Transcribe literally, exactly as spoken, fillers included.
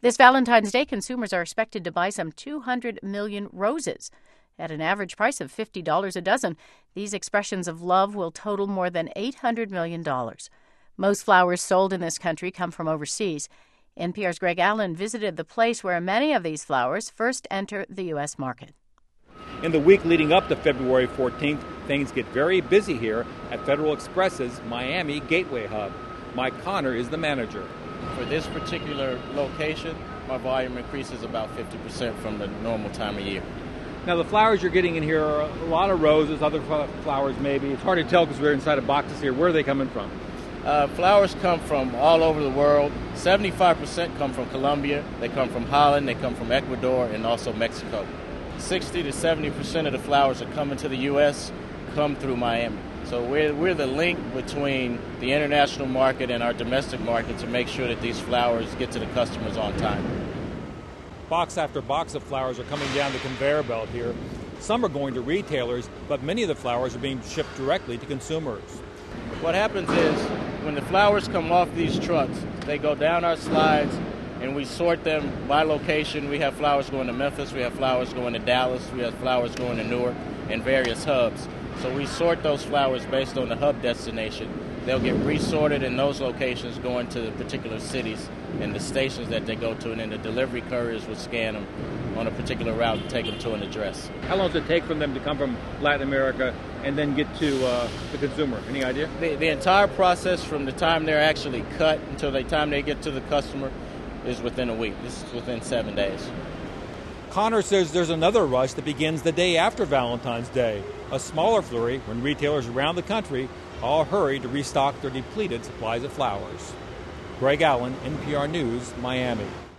This Valentine's Day, consumers are expected to buy some two hundred million roses. At an average price of fifty dollars a dozen, these expressions of love will total more than eight hundred million dollars. Most flowers sold in this country come from overseas. N P R's Greg Allen visited the place where many of these flowers first enter the U S market. In the week leading up to February fourteenth, things get very busy here at Federal Express's Miami Gateway Hub. Mike Connor is the manager. For this particular location, my volume increases about fifty percent from the normal time of year. Now, the flowers you're getting in here are a lot of roses, other flowers maybe. It's hard to tell because we're inside of boxes here. Where are they coming from? Uh, flowers come from all over the world. seventy-five percent come from Colombia. They come from Holland. They come from Ecuador and also Mexico. sixty to seventy percent of the flowers that come into the U S come through Miami. So we're, we're the link between the international market and our domestic market to make sure that these flowers get to the customers on time. Box after box of flowers are coming down the conveyor belt here. Some are going to retailers, but many of the flowers are being shipped directly to consumers. What happens is when the flowers come off these trucks, they go down our slides and we sort them by location. We have flowers going to Memphis, we have flowers going to Dallas, we have flowers going to Newark and various hubs. So we sort those flowers based on the hub destination. They'll get resorted in those locations going to the particular cities and the stations that they go to, and then the delivery couriers will scan them on a particular route and take them to an address. How long does it take for them to come from Latin America and then get to uh, the consumer? Any idea? The, the entire process from the time they're actually cut until the time they get to the customer is within a week. This is within seven days. Connor says there's another rush that begins the day after Valentine's Day, a smaller flurry when retailers around the country all hurry to restock their depleted supplies of flowers. Greg Allen, N P R News, Miami.